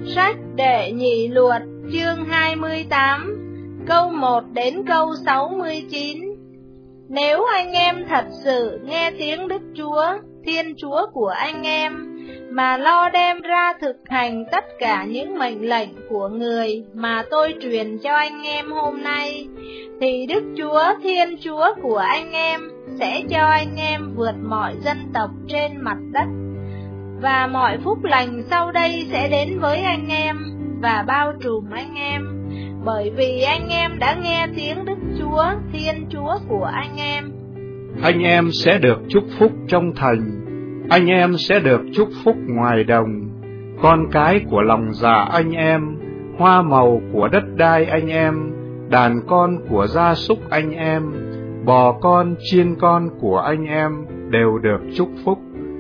Sách Đệ Nhị Luật chương 28 câu 1 đến câu 69. Nếu anh em thật sự nghe tiếng Đức Chúa, Thiên Chúa của anh em, mà lo đem ra thực hành tất cả những mệnh lệnh của Người mà tôi truyền cho anh em hôm nay, thì Đức Chúa, Thiên Chúa của anh em sẽ cho anh em vượt mọi dân tộc trên mặt đất. Và mọi phúc lành sau đây sẽ đến với anh em và bao trùm anh em, bởi vì anh em đã nghe tiếng Đức Chúa, Thiên Chúa của anh em. Anh em sẽ được chúc phúc trong thành, anh em sẽ được chúc phúc ngoài đồng, con cái của lòng dạ anh em, hoa màu của đất đai anh em, đàn con của gia súc anh em, bò con, chiên con của anh em đều được chúc phúc.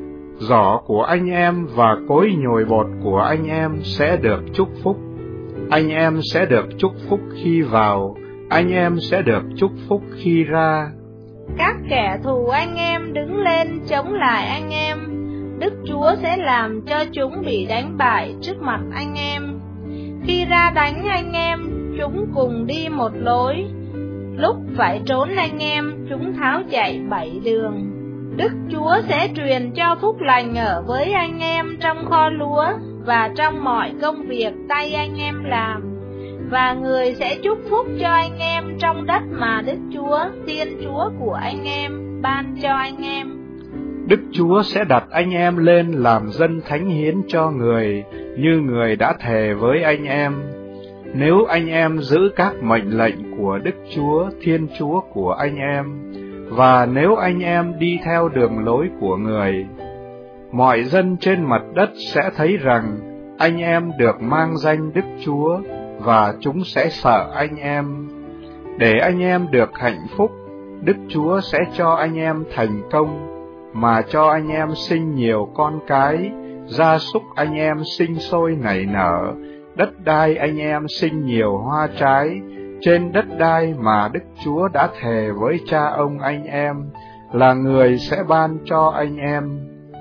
Giỏ của anh em và cối nhồi bột của anh em sẽ được chúc phúc. Anh em sẽ được chúc phúc khi vào, anh em sẽ được chúc phúc khi ra. Các kẻ thù anh em đứng lên chống lại anh em, Đức Chúa sẽ làm cho chúng bị đánh bại trước mặt anh em. Khi ra đánh anh em, chúng cùng đi một lối, lúc phải trốn anh em, chúng tháo chạy 7 đường. Đức Chúa sẽ truyền cho phúc lành ở với anh em trong kho lúa và trong mọi công việc tay anh em làm. Và Người sẽ chúc phúc cho anh em trong đất mà Đức Chúa, Thiên Chúa của anh em ban cho anh em. Đức Chúa sẽ đặt anh em lên làm dân thánh hiến cho Người, như Người đã thề với anh em. Nếu anh em giữ các mệnh lệnh của Đức Chúa, Thiên Chúa của anh em, và nếu anh em đi theo đường lối của Người, mọi dân trên mặt đất sẽ thấy rằng anh em được mang danh Đức Chúa, và chúng sẽ sợ anh em. Để anh em được hạnh phúc, Đức Chúa sẽ cho anh em thành công, mà cho anh em sinh nhiều con cái, gia súc anh em sinh sôi nảy nở, đất đai anh em sinh nhiều hoa trái, trên đất đai mà Đức Chúa đã thề với cha ông anh em, là Người sẽ ban cho anh em.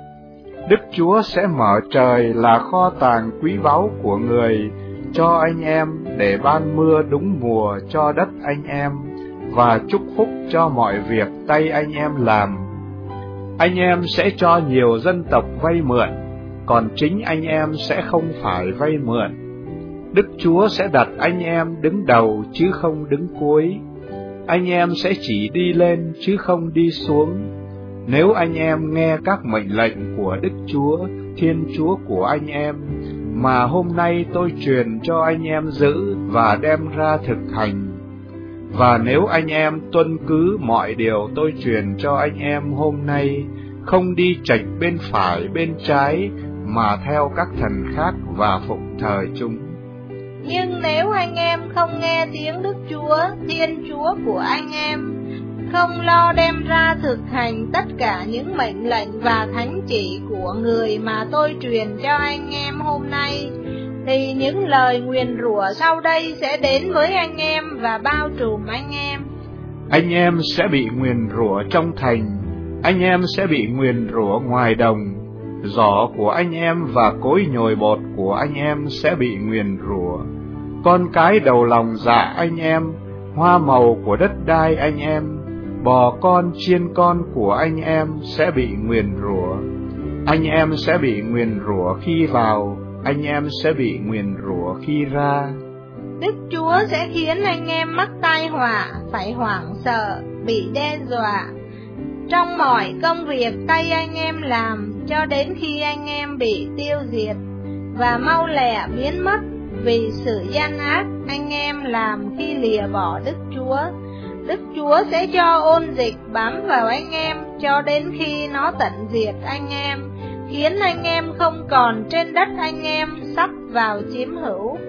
Đức Chúa sẽ mở trời là kho tàng quý báu của Người cho anh em, để ban mưa đúng mùa cho đất anh em, và chúc phúc cho mọi việc tay anh em làm. Anh em sẽ cho nhiều dân tộc vay mượn, còn chính anh em sẽ không phải vay mượn. Đức Chúa sẽ đặt anh em đứng đầu chứ không đứng cuối. Anh em sẽ chỉ đi lên chứ không đi xuống. Nếu anh em nghe các mệnh lệnh của Đức Chúa, Thiên Chúa của anh em, mà hôm nay tôi truyền cho anh em giữ và đem ra thực hành. Và nếu anh em tuân cứ mọi điều tôi truyền cho anh em hôm nay, không đi chệch bên phải bên trái, mà theo các thần khác và phụng thờ chúng. Nhưng nếu anh em không nghe tiếng Đức Chúa, Thiên Chúa của anh em, không lo đem ra thực hành tất cả những mệnh lệnh và thánh chỉ của Người mà tôi truyền cho anh em hôm nay, thì những lời nguyền rủa sau đây sẽ đến với anh em và bao trùm anh em. Anh em sẽ bị nguyền rủa trong thành, anh em sẽ bị nguyền rủa ngoài đồng, giỏ của anh em và cối nhồi bột của anh em sẽ bị nguyền rủa. Con cái đầu lòng dạ anh em, hoa màu của đất đai anh em, bò con, chiên con của anh em sẽ bị nguyền rủa. Anh em sẽ bị nguyền rủa khi vào, anh em sẽ bị nguyền rủa khi ra. Đức Chúa sẽ khiến anh em mắc tai họa, phải hoảng sợ, bị đe dọa trong mọi công việc tay anh em làm, cho đến khi anh em bị tiêu diệt và mau lẹ biến mất vì sự gian ác anh em làm khi lìa bỏ Đức Chúa. Đức Chúa sẽ cho ôn dịch bám vào anh em cho đến khi nó tận diệt anh em, khiến anh em không còn trên đất anh em sắp vào chiếm hữu.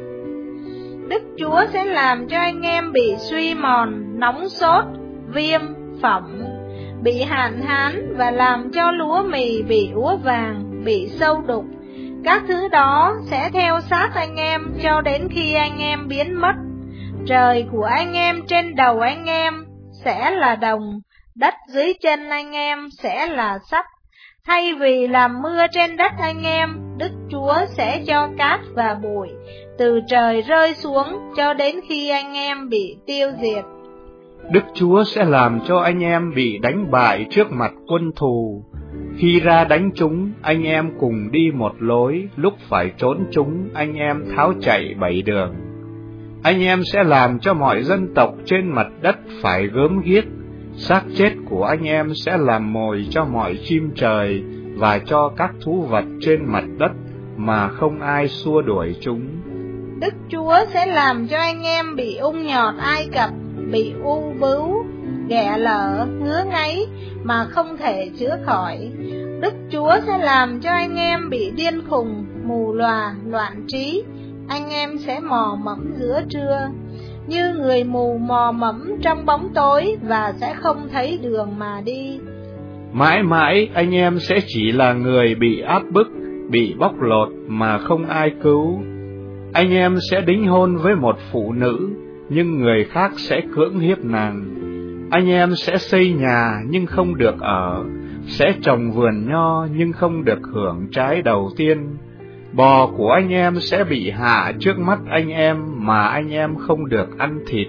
Đức Chúa sẽ làm cho anh em bị suy mòn, nóng sốt, viêm, phỏng, bị hạn hán, và làm cho lúa mì bị úa vàng, bị sâu đục. Các thứ đó sẽ theo sát anh em cho đến khi anh em biến mất. Trời của anh em trên đầu anh em sẽ là đồng, đất dưới chân anh em sẽ là sắt. Thay vì làm mưa trên đất anh em, Đức Chúa sẽ cho cát và bụi từ trời rơi xuống cho đến khi anh em bị tiêu diệt. Đức Chúa sẽ làm cho anh em bị đánh bại trước mặt quân thù. Khi ra đánh chúng, anh em cùng đi một lối, lúc phải trốn chúng, anh em tháo chạy 7 đường. Anh em sẽ làm cho mọi dân tộc trên mặt đất phải gớm ghiếc. Xác chết của anh em sẽ làm mồi cho mọi chim trời và cho các thú vật trên mặt đất mà không ai xua đuổi chúng. Đức Chúa sẽ làm cho anh em bị ung nhọt Ai Cập, bị u bướu, ghẻ lở, ngứa ngáy mà không thể chữa khỏi. Đức Chúa sẽ làm cho anh em bị điên khùng, mù lòa, loạn trí. Anh em sẽ mò mẫm giữa trưa, như người mù mò mẫm trong bóng tối và sẽ không thấy đường mà đi. Mãi mãi anh em sẽ chỉ là người bị áp bức, bị bóc lột mà không ai cứu. Anh em sẽ đính hôn với một phụ nữ, nhưng người khác sẽ cưỡng hiếp nàng. Anh em sẽ xây nhà nhưng không được ở, sẽ trồng vườn nho nhưng không được hưởng trái đầu tiên. Bò của anh em sẽ bị hạ trước mắt anh em mà anh em không được ăn thịt.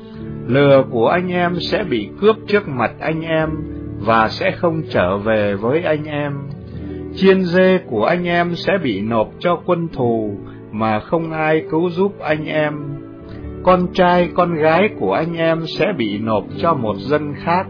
Lừa của anh em sẽ bị cướp trước mặt anh em và sẽ không trở về với anh em. Chiên dê của anh em sẽ bị nộp cho quân thù mà không ai cứu giúp anh em. Con trai con gái của anh em sẽ bị nộp cho một dân khác.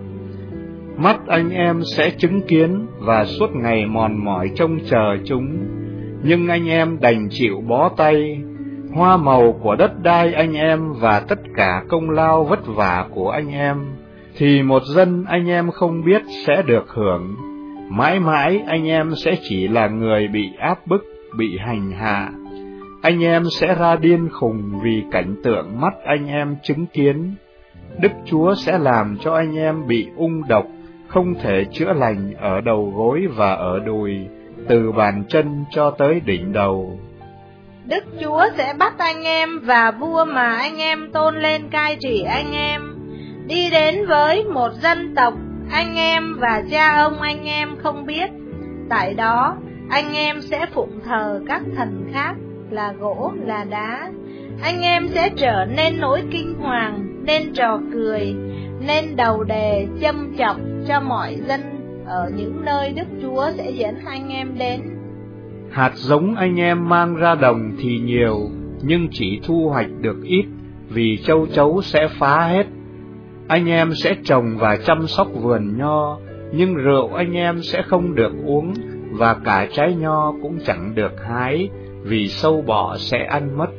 Mắt anh em sẽ chứng kiến và suốt ngày mòn mỏi trông chờ chúng, nhưng anh em đành chịu bó tay. Hoa màu của đất đai anh em và tất cả công lao vất vả của anh em, thì một dân anh em không biết sẽ được hưởng. Mãi mãi anh em sẽ chỉ là người bị áp bức, bị hành hạ. Anh em sẽ ra điên khùng vì cảnh tượng mắt anh em chứng kiến. Đức Chúa sẽ làm cho anh em bị ung độc, không thể chữa lành ở đầu gối và ở đùi, từ bàn chân cho tới đỉnh đầu. Đức Chúa sẽ bắt anh em và vua mà anh em tôn lên cai trị anh em, đi đến với một dân tộc anh em và cha ông anh em không biết. Tại đó, anh em sẽ phụng thờ các thần khác, là gỗ, là đá. Anh em sẽ trở nên nỗi kinh hoàng, nên trò cười, nên đầu đề châm chọc cho mọi dân ở những nơi Đức Chúa sẽ dẫn anh em đến. Hạt giống anh em mang ra đồng thì nhiều, nhưng chỉ thu hoạch được ít, vì châu chấu sẽ phá hết. Anh em sẽ trồng và chăm sóc vườn nho, nhưng rượu anh em sẽ không được uống, và cả trái nho cũng chẳng được hái, vì sâu bọ sẽ ăn mất.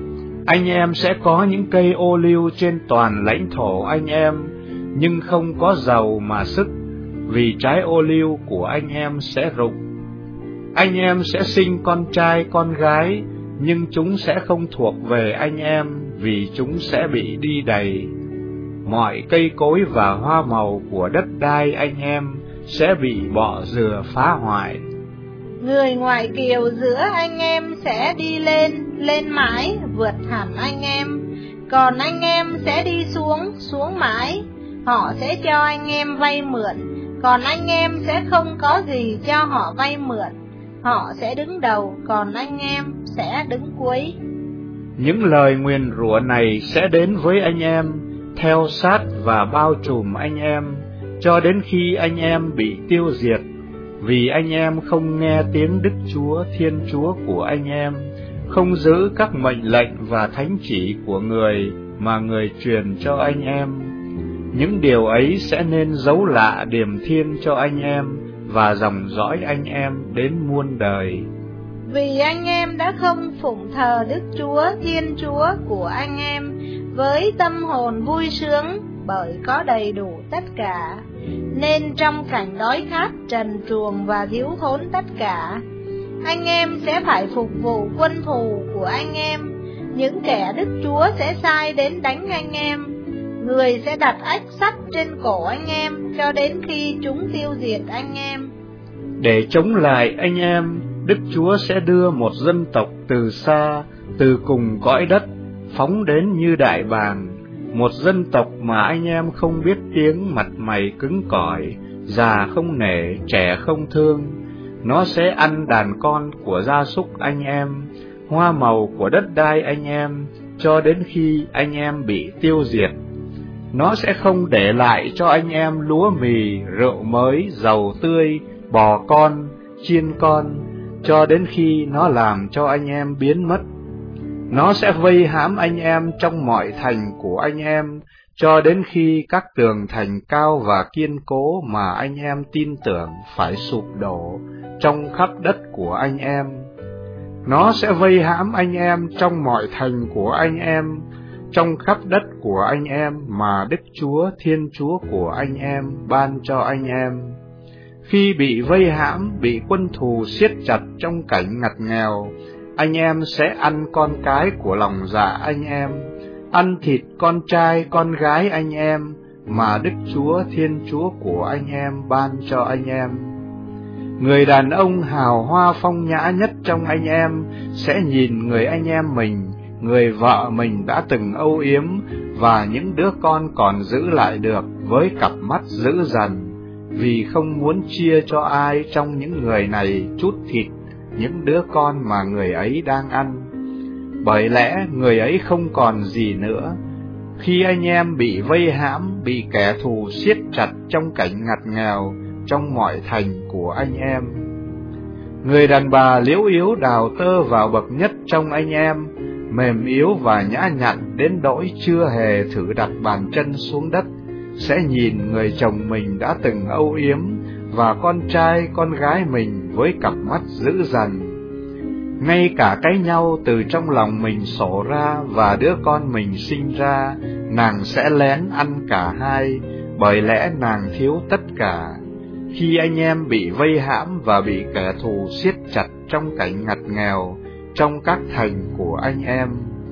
Anh em sẽ có những cây ô liu trên toàn lãnh thổ anh em, nhưng không có dầu mà sức, vì trái ô liu của anh em sẽ rụng. Anh em sẽ sinh con trai con gái, nhưng chúng sẽ không thuộc về anh em, vì chúng sẽ bị đi đầy. Mọi cây cối và hoa màu của đất đai anh em sẽ bị bọ dừa phá hoại. Người ngoại kiều giữa anh em sẽ đi lên mãi, vượt hẳn anh em. Còn anh em sẽ đi xuống mãi. Họ sẽ cho anh em vay mượn, còn anh em sẽ không có gì cho họ vay mượn. Họ sẽ đứng đầu, còn anh em sẽ đứng cuối. Những lời nguyền rủa này sẽ đến với anh em, theo sát và bao trùm anh em, cho đến khi anh em bị tiêu diệt, vì anh em không nghe tiếng Đức Chúa Thiên Chúa của anh em, không giữ các mệnh lệnh và thánh chỉ của người mà người truyền cho anh em. Những điều ấy sẽ nên dấu lạ điềm thiên cho anh em và dòng dõi anh em đến muôn đời. Vì anh em đã không phụng thờ Đức Chúa Thiên Chúa của anh em với tâm hồn vui sướng, bởi có đầy đủ tất cả, nên trong cảnh đói khát, trần truồng và thiếu thốn tất cả, anh em sẽ phải phục vụ quân thù của anh em. Những kẻ Đức Chúa sẽ sai đến đánh anh em. Người sẽ đặt ách sắt trên cổ anh em cho đến khi chúng tiêu diệt anh em. Để chống lại anh em, Đức Chúa sẽ đưa một dân tộc từ xa, từ cùng cõi đất, phóng đến như đại bàng. Một dân tộc mà anh em không biết tiếng, mặt mày cứng cỏi, già không nể, trẻ không thương. Nó sẽ ăn đàn con của gia súc anh em, hoa màu của đất đai anh em, cho đến khi anh em bị tiêu diệt. Nó sẽ không để lại cho anh em lúa mì, rượu mới, dầu tươi, bò con, chiên con, cho đến khi nó làm cho anh em biến mất. Nó sẽ vây hãm anh em trong mọi thành của anh em, cho đến khi các tường thành cao và kiên cố mà anh em tin tưởng phải sụp đổ trong khắp đất của anh em. Nó sẽ vây hãm anh em trong mọi thành của anh em, trong khắp đất của anh em mà Đức Chúa Thiên Chúa của anh em ban cho anh em. Khi bị vây hãm, bị quân thù siết chặt trong cảnh ngặt nghèo, anh em sẽ ăn con cái của lòng dạ anh em, ăn thịt con trai con gái anh em mà Đức Chúa Thiên Chúa của anh em ban cho anh em. Người đàn ông hào hoa phong nhã nhất trong anh em sẽ nhìn người anh em mình, người vợ mình đã từng âu yếm và những đứa con còn giữ lại được với cặp mắt dữ dằn, vì không muốn chia cho ai trong những người này chút thịt những đứa con mà người ấy đang ăn. Bởi lẽ người ấy không còn gì nữa. Khi anh em bị vây hãm, bị kẻ thù siết chặt trong cảnh ngặt nghèo trong mọi thành của anh em. Người đàn bà liễu yếu đào tơ vào bậc nhất trong anh em, mềm yếu và nhã nhặn đến nỗi chưa hề thử đặt bàn chân xuống đất, sẽ nhìn người chồng mình đã từng âu yếm và con trai con gái mình với cặp mắt dữ dằn. Ngay cả cái nhau từ trong lòng mình sổ ra và đứa con mình sinh ra, nàng sẽ lén ăn cả hai, bởi lẽ nàng thiếu tất cả. Khi anh em bị vây hãm và bị kẻ thù siết chặt trong cảnh ngặt nghèo trong các thành của anh em.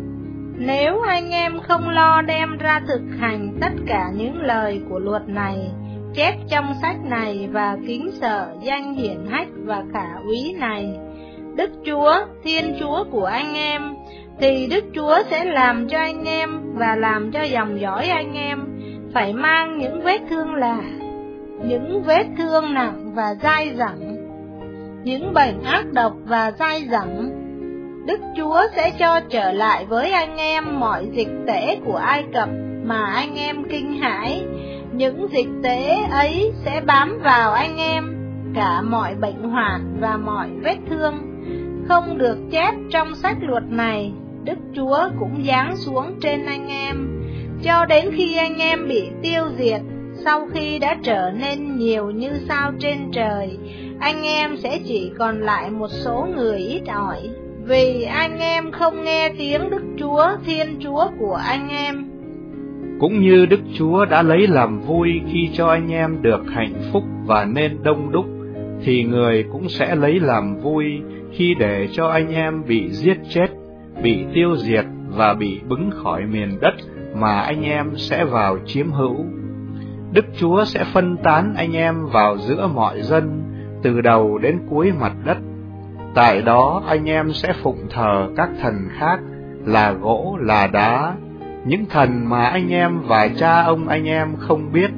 Nếu anh em không lo đem ra thực hành tất cả những lời của luật này, chép trong sách này và kính sợ danh hiển hách và khả úy này, Đức Chúa, Thiên Chúa của anh em, thì Đức Chúa sẽ làm cho anh em và làm cho dòng dõi anh em phải mang những vết thương lạ, những vết thương nặng và dai dẳng, những bệnh ác độc và dai dẳng. Đức Chúa sẽ cho trở lại với anh em mọi dịch tễ của Ai Cập mà anh em kinh hãi. Những dịch tễ ấy sẽ bám vào anh em, cả mọi bệnh hoạn và mọi vết thương. Không được chép trong sách luật này, Đức Chúa cũng giáng xuống trên anh em, cho đến khi anh em bị tiêu diệt. Sau khi đã trở nên nhiều như sao trên trời, anh em sẽ chỉ còn lại một số người ít ỏi, vì anh em không nghe tiếng Đức Chúa, Thiên Chúa của anh em. Cũng như Đức Chúa đã lấy làm vui khi cho anh em được hạnh phúc và nên đông đúc, thì người cũng sẽ lấy làm vui khi để cho anh em bị giết chết, bị tiêu diệt và bị bứng khỏi miền đất mà anh em sẽ vào chiếm hữu. Đức Chúa sẽ phân tán anh em vào giữa mọi dân, từ đầu đến cuối mặt đất. Tại đó anh em sẽ phụng thờ các thần khác, là gỗ, là đá, những thần mà anh em và cha ông anh em không biết.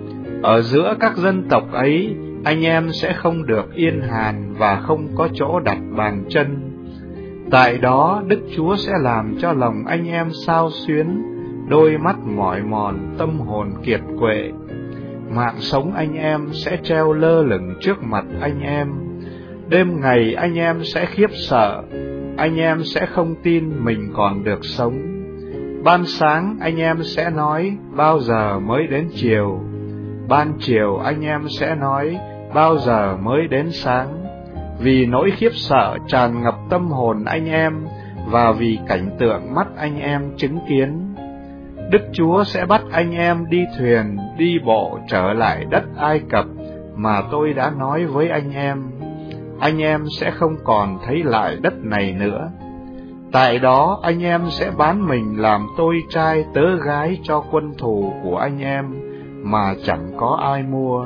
Ở giữa các dân tộc ấy, anh em sẽ không được yên hàn và không có chỗ đặt bàn chân. Tại đó Đức Chúa sẽ làm cho lòng anh em xao xuyến, đôi mắt mỏi mòn, tâm hồn kiệt quệ. Mạng sống anh em sẽ treo lơ lửng trước mặt anh em. Đêm ngày anh em sẽ khiếp sợ, anh em sẽ không tin mình còn được sống. Ban sáng anh em sẽ nói, bao giờ mới đến chiều? Ban chiều anh em sẽ nói, bao giờ mới đến sáng? Vì nỗi khiếp sợ tràn ngập tâm hồn anh em, và vì cảnh tượng mắt anh em chứng kiến. Đức Chúa sẽ bắt anh em đi thuyền, đi bộ trở lại đất Ai Cập mà tôi đã nói với anh em. Anh em sẽ không còn thấy lại đất này nữa. Tại đó anh em sẽ bán mình làm tôi trai tớ gái cho quân thù của anh em, mà chẳng có ai mua.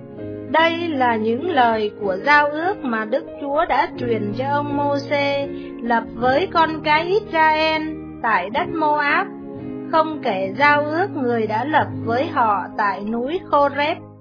Đây là những lời của giao ước mà Đức Chúa đã truyền cho ông Mô-sê lập với con cái Israel tại đất Mô-áp, không kể giao ước người đã lập với họ tại núi Khô-rép.